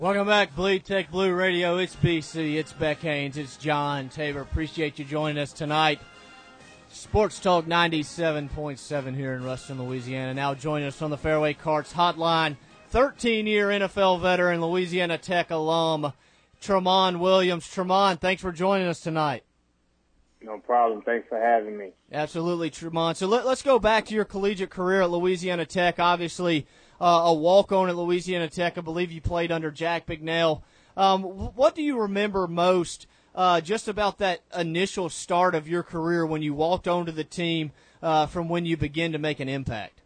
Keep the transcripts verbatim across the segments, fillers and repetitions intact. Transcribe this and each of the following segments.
Welcome back, Bleed Tech Blue Radio. It's B C, it's Beck Haynes, it's John Tabor. Appreciate you joining us tonight. Sports Talk ninety-seven point seven here in Ruston, Louisiana. Now joining us on the Fairway Carts Hotline, thirteen-year N F L veteran, Louisiana Tech alum, Tramon Williams. Tramon, thanks for joining us tonight. No problem. Thanks for having me. Absolutely, Tramon. So let, let's go back to your collegiate career at Louisiana Tech. Obviously, uh, a walk-on at Louisiana Tech. I believe you played under Jack Bignell. Um, what do you remember most uh, just about that initial start of your career when you walked onto the team uh, from when you began to make an impact?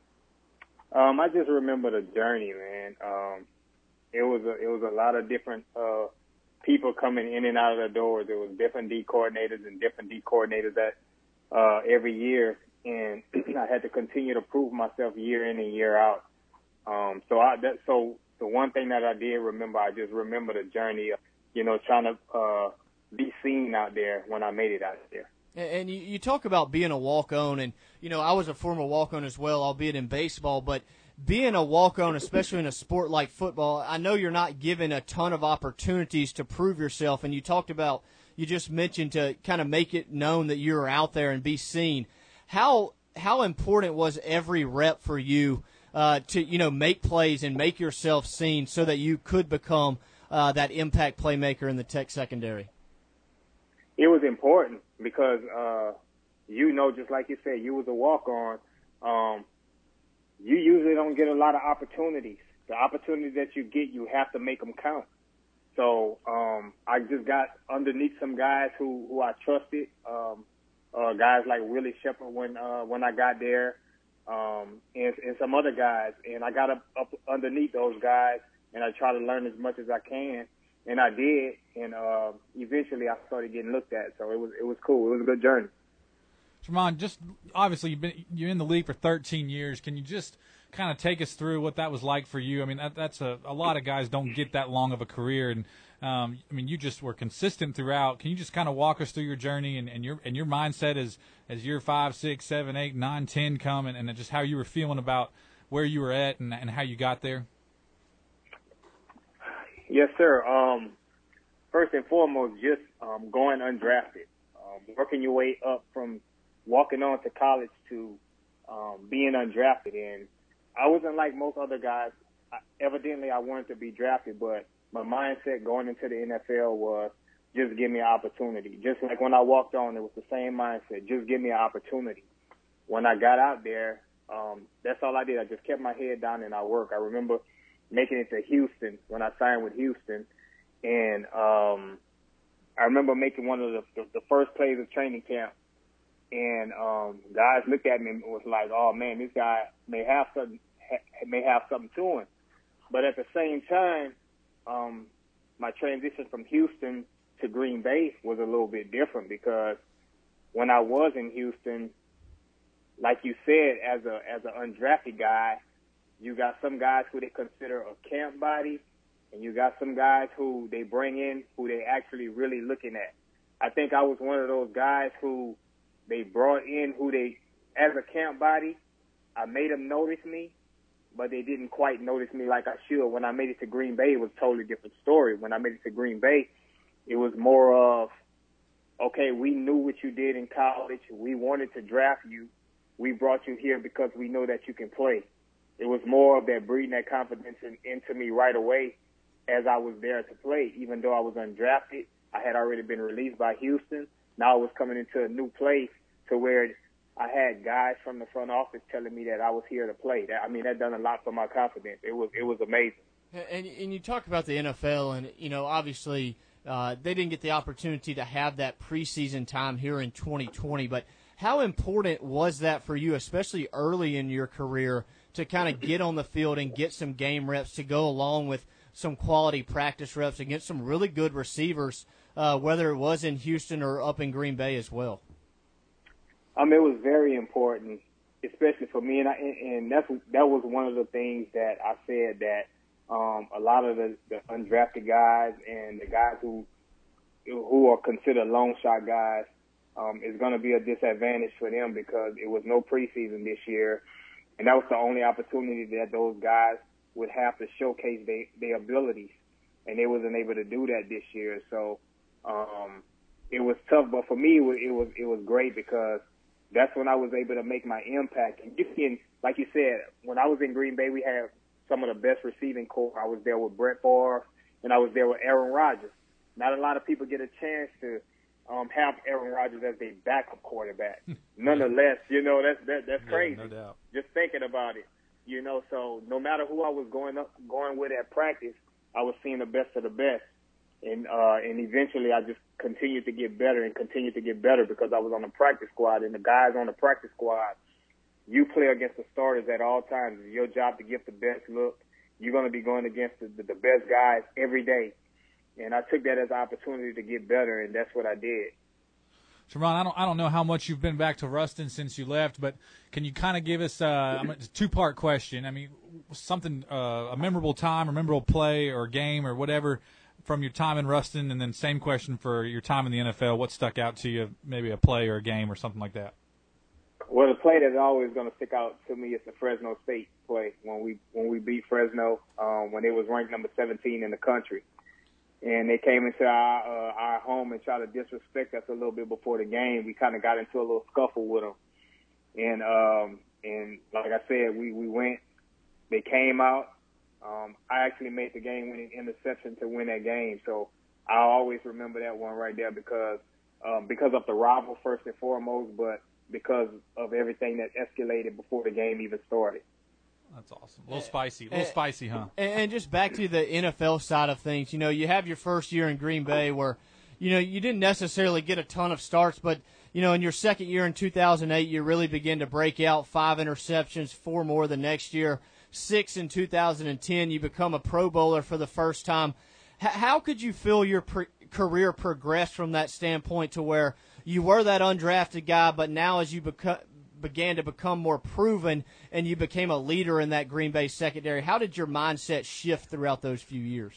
Um, I just remember the journey, man. Um, it was a, it was a lot of different uh, people coming in and out of the doors. There was different D coordinators and different D coordinators that uh, every year, and I had to continue to prove myself year in and year out. Um, so I that, so the one thing that I did remember, I just remember the journey of, you know, trying to uh, be seen out there when I made it out there. And you, you talk about being a walk-on, and, you know, I was a former walk-on as well, albeit in baseball, but being a walk-on, especially in a sport like football, I know you're not given a ton of opportunities to prove yourself, and you talked about, you just mentioned to kind of make it known that you're out there and be seen. How how important was every rep for you uh, to, you know, make plays and make yourself seen so that you could become uh, that impact playmaker in the Tech secondary? It was important because, uh, you know, just like you said, you was a walk-on. Um, you usually don't get a lot of opportunities. The opportunities that you get, you have to make them count. So um, I just got underneath some guys who, who I trusted, um, uh, guys like Willie Shepard when uh, when I got there, um, and, and some other guys. And I got up, up underneath those guys, and I try to learn as much as I can. And I did, and uh, eventually I started getting looked at. So it was it was cool. It was a good journey. Tramon, just obviously you've been you're in the league for thirteen years. Can you just kind of take us through what that was like for you? I mean, that, that's a, a lot of guys don't get that long of a career, and um, I mean, you just were consistent throughout. Can you just kind of walk us through your journey and, and your and your mindset as as year five, six, seven, eight, nine, ten come, and, and just how you were feeling about where you were at and, and how you got there? Yes, sir. Um, first and foremost, just um, going undrafted, um, working your way up from walking on to college to um, being undrafted. And I wasn't like most other guys. I, evidently, I wanted to be drafted, but my mindset going into the N F L was just give me an opportunity. Just like when I walked on, it was the same mindset, just give me an opportunity. When I got out there, um, that's all I did. I just kept my head down and I worked. I remember making it to Houston when I signed with Houston. And um, I remember making one of the, the, the first plays of training camp. And um, guys looked at me and was like, oh, man, this guy may have something, ha- may have something to him. But at the same time, um, my transition from Houston to Green Bay was a little bit different because when I was in Houston, like you said, as a as an undrafted guy, you got some guys who they consider a camp body, and you got some guys who they bring in who they actually really looking at. I think I was one of those guys who they brought in who they, as a camp body, I made them notice me, but they didn't quite notice me like I should. When I made it to Green Bay, it was a totally different story. When I made it to Green Bay, it was more of, okay, we knew what you did in college. We wanted to draft you. We brought you here because we know that you can play. It was more of that breeding that confidence in, into me right away as I was there to play. Even though I was undrafted, I had already been released by Houston. Now I was coming into a new place to where I had guys from the front office telling me that I was here to play. That, I mean, that done a lot for my confidence. It was it was amazing. And, and you talk about the N F L, and, you know, obviously uh, they didn't get the opportunity to have that preseason time here in twenty twenty, but how important was that for you, especially early in your career, to kind of get on the field and get some game reps to go along with some quality practice reps against some really good receivers, uh, whether it was in Houston or up in Green Bay as well? Um, it was very important, especially for me, and, I, and that's that was one of the things that I said that um, a lot of the, the undrafted guys and the guys who who are considered long shot guys um, is going to be a disadvantage for them because it was no preseason this year, and that was the only opportunity that those guys would have to showcase their their abilities. and they wasn't able to do that this year. So um, it was tough, but for me, it was, it was it was great because that's when I was able to make my impact. And you can, like you said, when I was in Green Bay, we had some of the best receiving core. I was there with Brett Favre, and I was there with Aaron Rodgers. Not a lot of people get a chance to um, have Aaron Rodgers as their backup quarterback. Nonetheless, you know, that's that, that's crazy. Yeah, no doubt. Just thinking about it, you know. So no matter who I was going up, going with at practice, I was seeing the best of the best. And uh, and eventually I just continued to get better and continued to get better because I was on the practice squad. And the guys on the practice squad, you play against the starters at all times. It's your job to get the best look. You're going to be going against the, the best guys every day. And I took that as an opportunity to get better, and that's what I did. Tramon, I don't, I don't know how much you've been back to Ruston since you left, but can you kind of give us uh, a two-part question? I mean, something, uh, a memorable time, a memorable play or game or whatever from your time in Ruston, and then same question for your time in the N F L. What stuck out to you, maybe a play or a game or something like that? Well, the play that's always going to stick out to me is the Fresno State play when we when we beat Fresno um, when they was ranked number seventeen in the country. And they came into our uh, our home and tried to disrespect us a little bit before the game. We kind of got into a little scuffle with them. And um, and like I said, we, we went. They came out. Um, I actually made the game-winning interception to win that game. So I'll always remember that one right there because um, because of the rival first and foremost, but because of everything that escalated before the game even started. That's awesome. A little spicy. A little and, spicy, huh? And just back to the N F L side of things, you know, you have your first year in Green Bay where, you know, you didn't necessarily get a ton of starts, but, you know, in your second year in two thousand eight, you really begin to break out, five interceptions, four more the next year, six in two thousand ten. You become a Pro Bowler for the first time. H- how could you feel your pre- career progress from that standpoint to where you were that undrafted guy, but now as you beca- began to become more proven and you became a leader in that Green Bay secondary, how did your mindset shift throughout those few years?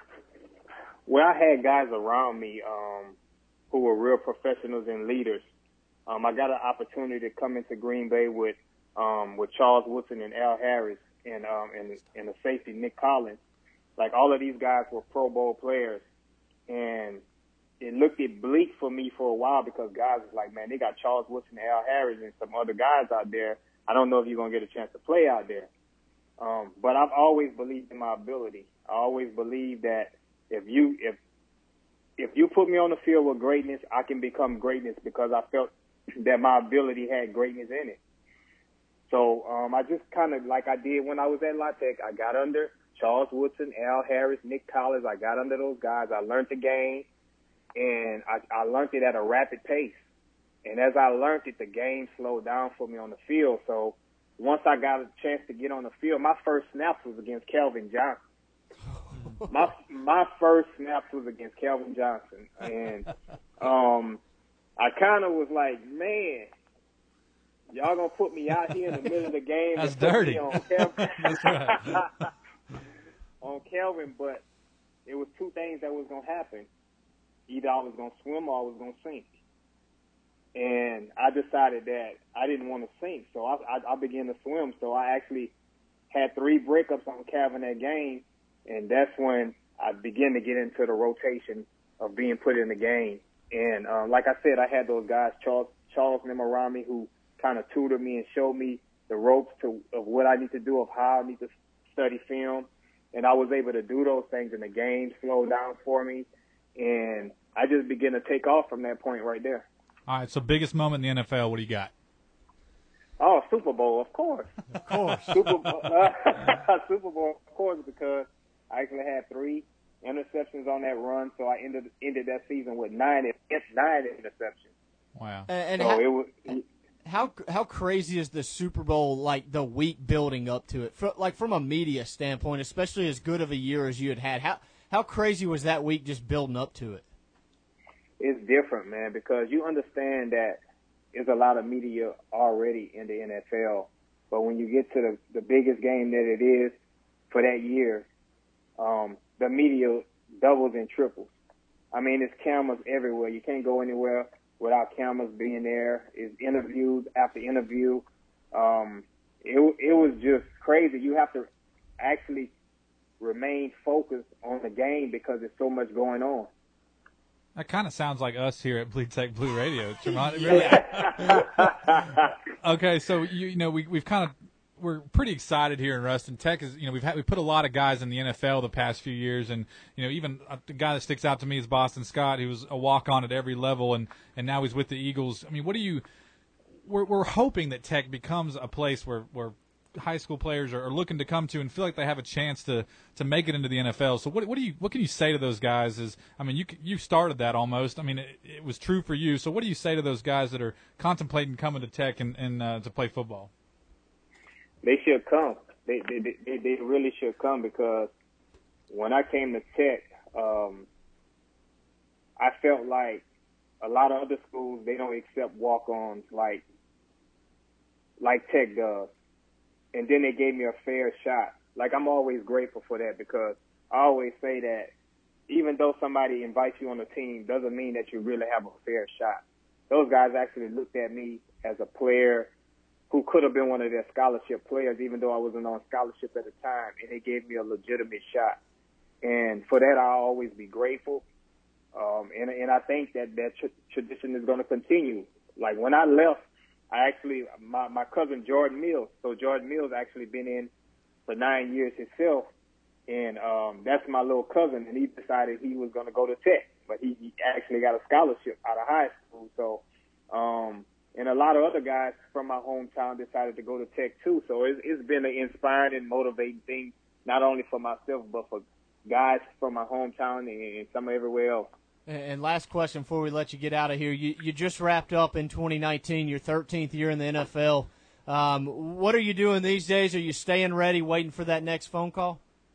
Well, I had guys around me um, who were real professionals and leaders. Um, I got an opportunity to come into Green Bay with um, with Charles Woodson and Al Harris and um, and and the safety Nick Collins. Like all of these guys were Pro Bowl players, and it looked it bleak for me for a while because guys was like, man, they got Charles Woodson, Al Harris, and some other guys out there. I don't know if you're gonna get a chance to play out there. Um, but I've always believed in my ability. I always believed that if you if if you put me on the field with greatness, I can become greatness because I felt that my ability had greatness in it. So um, I just kind of, like I did when I was at La Tech, I got under Charles Woodson, Al Harris, Nick Collins. I got under those guys. I learned the game, and I, I learned it at a rapid pace. And as I learned it, the game slowed down for me on the field. So once I got a chance to get on the field, my first snaps was against Calvin Johnson. My my first snaps was against Calvin Johnson, and um, I kind of was like, man, y'all gonna put me out here in the middle of the game? That's and put dirty. me on Calvin. That's right. on Calvin, but it was two things that was gonna happen. Either I was gonna swim or I was gonna sink. And I decided that I didn't want to sink, so I, I, I began to swim. So I actually had three breakups on Calvin that game, and that's when I began to get into the rotation of being put in the game. And um, like I said, I had those guys, Charles, Charles Nemorami, who kind of tutored me and showed me the ropes to of what I need to do, of how I need to study film. And I was able to do those things, and the game slowed down for me. And I just began to take off from that point right there. All right, so biggest moment in the N F L, what do you got? Oh, Super Bowl, of course. Of course. Super Bowl, uh, Super Bowl, of course, because I actually had three interceptions on that run, so I ended ended that season with nine nine interceptions. Wow. And, and So how, it was. how how crazy is the Super Bowl, like the week building up to it, For, like from a media standpoint, especially as good of a year as you had had? How how crazy was that week just building up to it? It's different, man, because you understand that there's a lot of media already in the N F L, but when you get to the, the biggest game that it is for that year, um, the media doubles and triples. I mean, it's cameras everywhere. You can't go anywhere without cameras being there. It's interviews after interview. Um, it, it was just crazy. You have to actually remain focused on the game because there's so much going on. That kind of sounds like us here at Bleed Tech Blue Radio. Tremont, really? Okay, so you, you know we we've kind of we're pretty excited here in Ruston. Tech is you know we've had we put a lot of guys in the N F L the past few years, and you know even a, the guy that sticks out to me is Boston Scott, who was a walk on at every level, and and now he's with the Eagles. I mean, what do you? We're we're hoping that Tech becomes a place where where high school players are, are looking to come to and feel like they have a chance to, to make it into the N F L. So what what do you what can you say to those guys? Is I mean you you started that almost. I mean it, it was true for you. So what do you say to those guys that are contemplating coming to Tech and, and uh, to play football? They should come. They, they they they really should come because when I came to Tech, um, I felt like a lot of other schools they don't accept walk-ons like like Tech does. And then they gave me a fair shot. Like, I'm always grateful for that because I always say that even though somebody invites you on the team doesn't mean that you really have a fair shot. Those guys actually looked at me as a player who could have been one of their scholarship players, even though I wasn't on scholarship at the time, and they gave me a legitimate shot. And for that, I'll always be grateful. Um, and, and I think that that tr- tradition is going to continue. Like, when I left, I actually, my, my cousin Jordan Mills, so Jordan Mills actually been in for nine years himself, and um, that's my little cousin, and he decided he was going to go to Tech, but he, he actually got a scholarship out of high school. So, um, and a lot of other guys from my hometown decided to go to Tech too. So it's, it's been an inspiring and motivating thing, not only for myself, but for guys from my hometown and, and some everywhere else. And last question before we let you get out of here. You, you just wrapped up in twenty nineteen, your thirteenth year in the N F L. Um, what are you doing these days? Are you staying ready, waiting for that next phone call?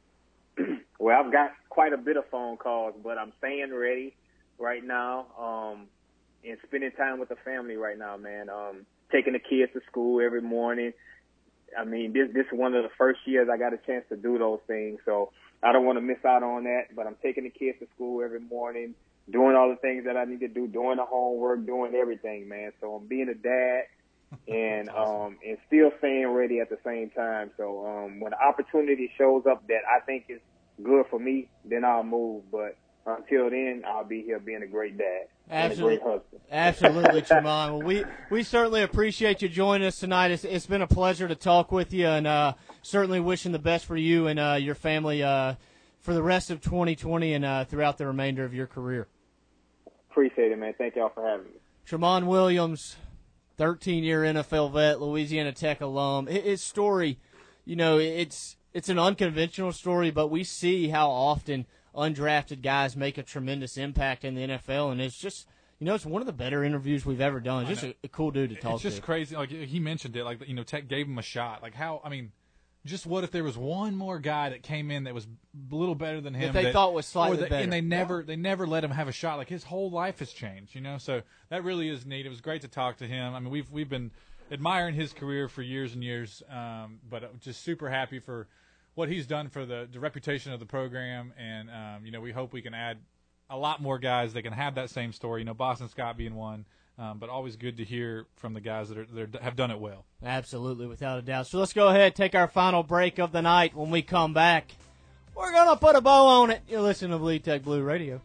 Well, I've got quite a bit of phone calls, but I'm staying ready right now um, and spending time with the family right now, man. Um, taking the kids to school every morning. I mean, this, this is one of the first years I got a chance to do those things, so I don't want to miss out on that. But I'm taking the kids to school every morning, doing all the things that I need to do, doing the homework, doing everything, man. So I'm being a dad and um, and still staying ready at the same time. So um, when the opportunity shows up that I think is good for me, then I'll move. But until then, I'll be here being a great dad. Absolutely, and a great husband. Absolutely, Tremont. Well, we, we certainly appreciate you joining us tonight. It's, it's been a pleasure to talk with you, and uh, certainly wishing the best for you and uh, your family uh, for the rest of twenty twenty and uh, throughout the remainder of your career. Appreciate it, man. Thank y'all for having me. Tremont Williams, thirteen-year N F L vet, Louisiana Tech alum. His story, you know, it's it's an unconventional story, but we see how often undrafted guys make a tremendous impact in the N F L, and it's just, you know, it's one of the better interviews we've ever done. It's just a, a cool dude to talk to. It's just to. crazy. Like, he mentioned it, like, you know, Tech gave him a shot. Like, how, I mean, just what if there was one more guy that came in that was a little better than him that they that, thought was slightly that, better, and they never they never let him have a shot. Like, his whole life has changed, you know. So that really is neat. It was great to talk to him. I mean, we've we've been admiring his career for years and years, um, but just super happy for what he's done for the, the reputation of the program. And um, you know, we hope we can add a lot more guys that can have that same story. You know, Boston Scott being one. Um, but always good to hear from the guys that, are, that have done it well. Absolutely, without a doubt. So let's go ahead, take our final break of the night. When we come back, we're going to put a bow on it. You're listening to Bleed Tech Blue Radio.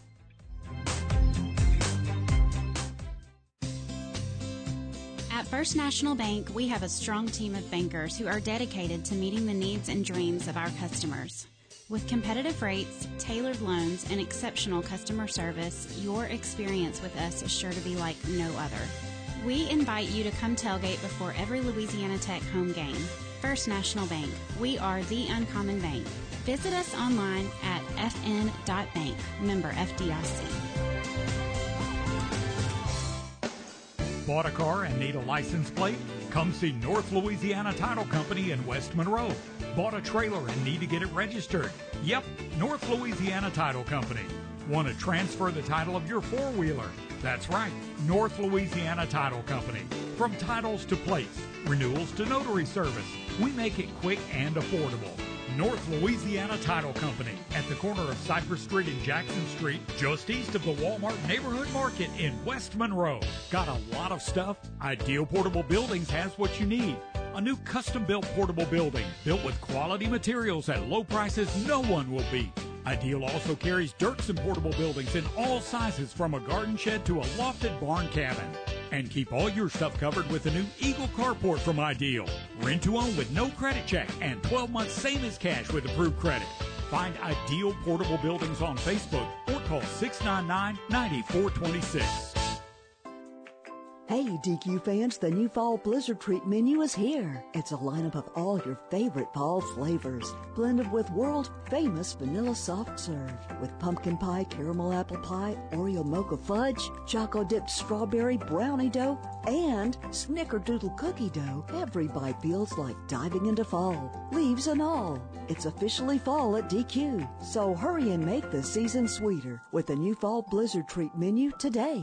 At First National Bank, we have a strong team of bankers who are dedicated to meeting the needs and dreams of our customers. With competitive rates, tailored loans, and exceptional customer service, your experience with us is sure to be like no other. We invite you to come tailgate before every Louisiana Tech home game. First National Bank, we are the uncommon bank. Visit us online at f n dot bank, member F D I C. Bought a car and need a license plate? Come see North Louisiana Title Company in West Monroe. Bought a trailer and need to get it registered? Yep, North Louisiana Title Company. Want to transfer the title of your four-wheeler? That's right, North Louisiana Title Company. From titles to plates, renewals to notary service, we make it quick and affordable. North Louisiana Title Company at the corner of Cypress Street and Jackson Street, just east of the Walmart Neighborhood Market in West Monroe. Got a lot of stuff? Ideal Portable Buildings has what you need. a new custom-built portable building built with quality materials at low prices no one will beat. Ideal also carries Dirksen portable buildings in all sizes, from a garden shed to a lofted barn cabin. And keep all your stuff covered with the new Eagle Carport from Ideal. Rent to own with no credit check and twelve months same as cash with approved credit. Find Ideal Portable Buildings on Facebook or call six nine nine, nine four two six. Hey, D Q fans, the new Fall Blizzard Treat menu is here. It's a lineup of all your favorite fall flavors, blended with world-famous vanilla soft serve, with pumpkin pie, caramel apple pie, Oreo mocha fudge, choco-dipped strawberry brownie dough, and snickerdoodle cookie dough. Every bite feels like diving into fall, leaves and all. It's officially fall at D Q, so hurry and make the season sweeter with the new Fall Blizzard Treat menu today.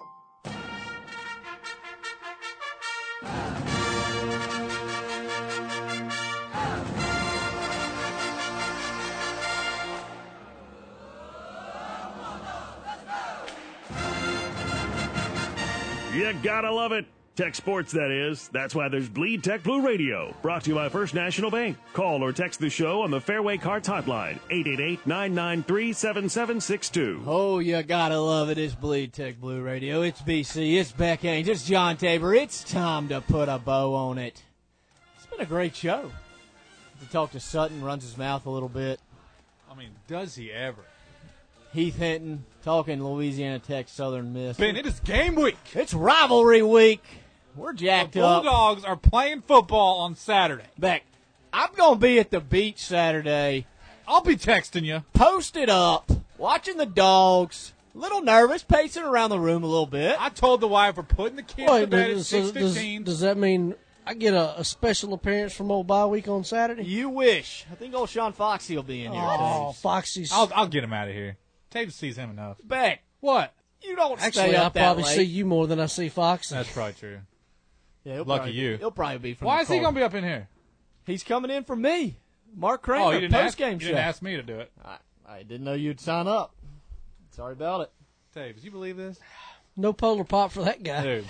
You gotta love it. Tech sports, that is. That's why there's Bleed Tech Blue Radio, brought to you by First National Bank. Call or text the show on the Fairway Carts hotline, eight eight eight, nine nine three, seven seven six two. Oh, you gotta love it. It's Bleed Tech Blue Radio. It's B C. It's Beck Haynes. It's John Tabor. It's time to put a bow on it. It's been a great show. To talk to Sutton, runs his mouth a little bit. I mean, does he ever? Heath Hinton, talking Louisiana Tech, Southern Miss. Ben, it is game week. It's rivalry week. We're jacked the up. Bulldogs are playing football on Saturday. Beck, I'm going to be at the beach Saturday. I'll be texting you. Posted up, watching the dogs. A little nervous, pacing around the room a little bit. I told the wife we're putting the kids Wait, to bed does, at six fifteen. Does, does that mean I get a, a special appearance from old bye week on Saturday? You wish. I think old Sean Foxy will be in here. Oh, too. Foxy's. I'll, I'll get him out of here. Taves sees him enough. Beck, What? you don't Actually, stay I up that probably late. see you more than I see Foxy. That's probably true. Yeah, he'll Lucky probably, you. He'll probably be from Why the is he cold. going to be up in here? He's coming in from me. Mark Kramer, Oh, you didn't, ask, post-game you show. didn't ask me to do it. I, I didn't know you'd sign up. Sorry about it. Taves, you believe this? No polar pop for that guy. Dude.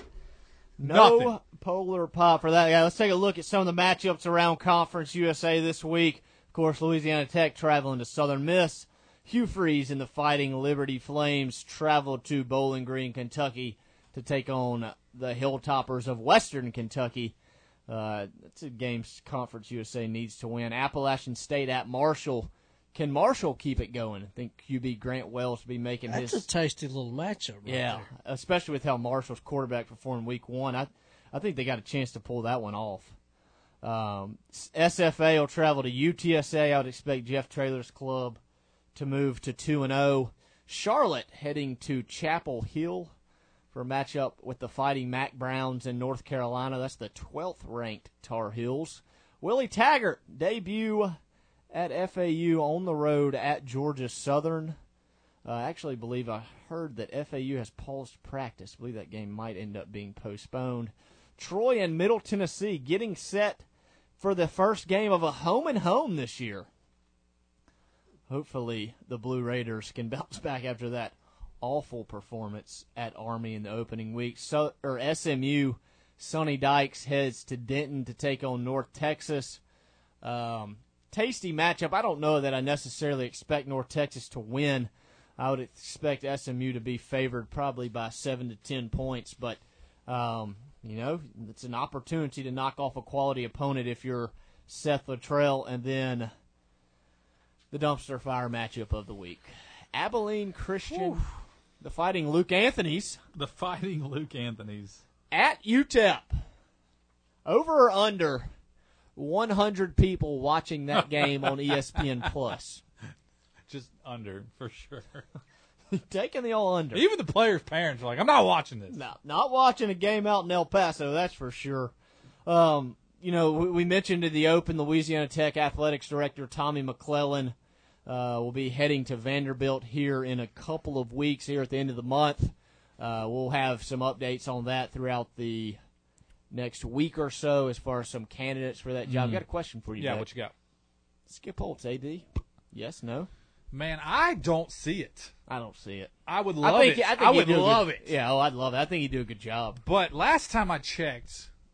No Nothing. polar pop for that guy. Let's take a look at some of the matchups around Conference U S A this week. Of course, Louisiana Tech traveling to Southern Miss. Hugh Freeze and the Fighting Liberty Flames travel to Bowling Green, Kentucky to take on the Hilltoppers of Western Kentucky. Uh, that's a game Conference U S A needs to win. Appalachian State at Marshall. Can Marshall keep it going? I think Q B Grant Wells will be making That's his... a tasty little matchup right Yeah, there. especially with how Marshall's quarterback performed week one. I I think they got a chance to pull that one off. Um, S F A will travel to U T S A. I would expect Jeff Traylor's club to move to two and oh. Charlotte heading to Chapel Hill for a matchup with the Fighting Mac Browns in North Carolina. That's the twelfth-ranked Tar Heels. Willie Taggart debut at F A U on the road at Georgia Southern. Uh, I actually believe I heard that F A U has paused practice. I believe that game might end up being postponed. Troy and Middle Tennessee getting set for the first game of a home and home this year. Hopefully the Blue Raiders can bounce back after that awful performance at Army in the opening week. So, or S M U, Sonny Dykes heads to Denton to take on North Texas. Um, tasty matchup. I don't know that I necessarily expect North Texas to win. I would expect S M U to be favored probably by seven to ten points, but um, you know, it's an opportunity to knock off a quality opponent if you're Seth Luttrell. And then the dumpster fire matchup of the week. Abilene Christian, Oof. the Fighting Luke Anthony's. The Fighting Luke Anthony's. At U T E P. Over or under one hundred people watching that game on E S P N Plus. Just under, for sure. Taking the all under. Even the players' parents are like, I'm not watching this. No, not watching a game out in El Paso, that's for sure. Um, you know, we, we mentioned in the Open, Louisiana Tech Athletics Director Tommy McClellan uh, will be heading to Vanderbilt here in a couple of weeks, here at the end of the month. Uh, we'll have some updates on that throughout the next week or so as far as some candidates for that job. Mm. Got a question for you, Yeah, Dad. what you got? Skip Holtz, A D? Yes, no? Man, I don't see it. I don't see it. I would love I think, it. I, think I he'd would do a love good, it. Yeah, oh, I'd love it. I think he'd do a good job. But last time I checked,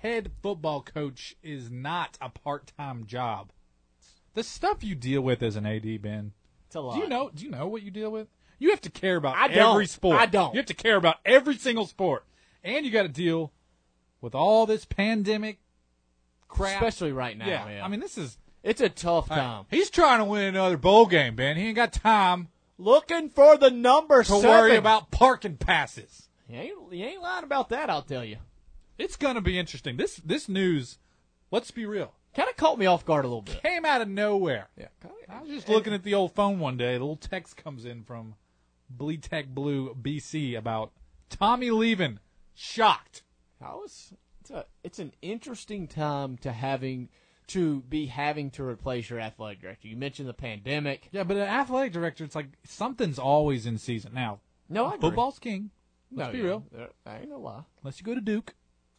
head football coach is not a part-time job. The stuff you deal with as an A D, Ben. It's a lot. Do you know? Do you know what you deal with? You have to care about I don't. every sport. I don't. You have to care about every single sport, and you got to deal with all this pandemic crap. Especially right now. Yeah, man. I mean, this is it's a tough uh, time. he's trying to win another bowl game, Ben. He ain't got time Looking for the number to seven. worry about parking passes. You ain't, you ain't lying about that, I'll tell you. It's going to be interesting. This this news, let's be real, Kind of caught me off guard a little bit. came out of nowhere. Yeah. I was just looking at the old phone one day. A little text comes in from Bleed Tech Blue B C about Tommy leaving. Shocked. I was. It's a. It's an interesting time to having to be having to replace your athletic director. You mentioned the pandemic. Yeah, but an athletic director, it's like something's always in season. Now, No, I agree. football's king. Let's No, be yeah. real. There- I ain't no lie. Unless you go to Duke.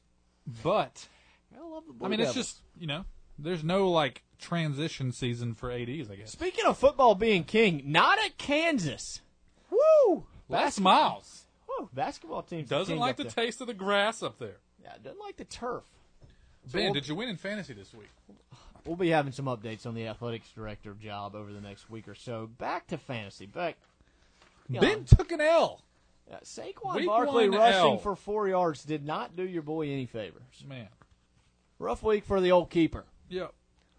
But, I love the Blue I mean, it's Devils. just, you know, there's no, like, transition season for A Ds, I guess. Speaking of football being king, not at Kansas. Woo! Les Miles Woo! Basketball team doesn't like the taste of the grass up there. Yeah, doesn't like the turf. Ben, we'll- did you win in fantasy this week? We'll be having some updates on the athletics director job over the next week or so. Back to fantasy. Back. you Ben know, took an L. uh, Saquon Week Barkley one rushing L. for four yards did not do your boy any favors. Man. Rough week for the old keeper. Yeah.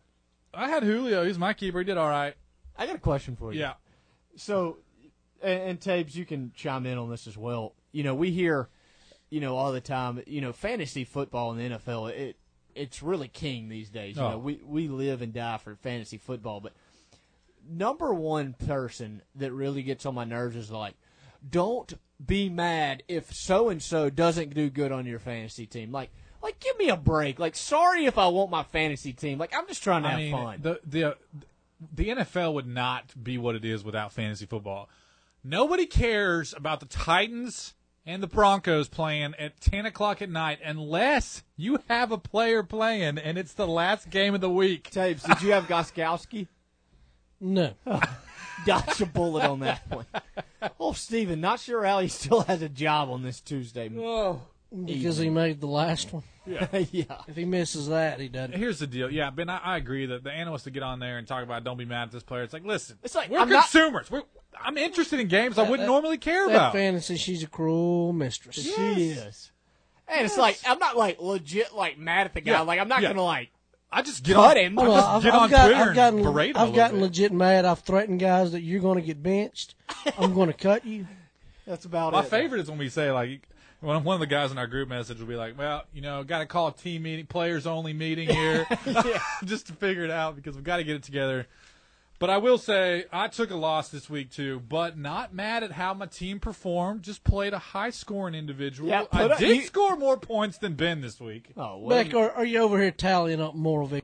I had Julio. He's my keeper. He did all right. I got a question for you. Yeah. So, and, and Tabes, you can chime in on this as well. You know, we hear, you know, all the time, you know, fantasy football in the N F L, it it's really king these days. You Oh. know, we, we live and die for fantasy football. But number one person that really gets on my nerves is like, don't be mad if so-and-so doesn't do good on your fantasy team. Like, like give me a break. Like, sorry if I want my fantasy team. Like, I'm just trying to I have mean, fun. the the the N F L would not be what it is without fantasy football. Nobody cares about the Titans and the Broncos playing at ten o'clock at night unless you have a player playing and it's the last game of the week. Tabes, did you have Goskowski? No. Dodge a bullet on that one. Oh, Steven, not sure how he still has a job on this Tuesday. Oh. Because he made the last one. Yeah. If he misses that, he doesn't. Here's the deal. Yeah, Ben, I, I agree that the analysts to get on there and talk about don't be mad at this player. It's like, listen, It's like, we're I'm not- consumers. We're, I'm interested in games I That- wouldn't that- normally care That about. fantasy, she's a cruel mistress. She is. And it's like, I'm not like legit like mad at the guy. Yeah, Like, I'm not yeah. going to like, I just get cut on, him. I Well, just I've, get I've on got, Twitter I've gotten, and berate him a I've little gotten bit. legit mad. I've threatened guys that you're going to get benched. I'm going to cut you. that's about My it. favorite is when we say, like, when one of the guys in our group message will be like, well, you know, got to call a team meeting, players only meeting here, just to figure it out because we've got to get it together. But I will say, I took a loss this week too, but not mad at how my team performed. Just played a high scoring individual. Yeah, I put a- did you- score more points than Ben this week. Oh, well, Beck, are, are you over here tallying up moral victory?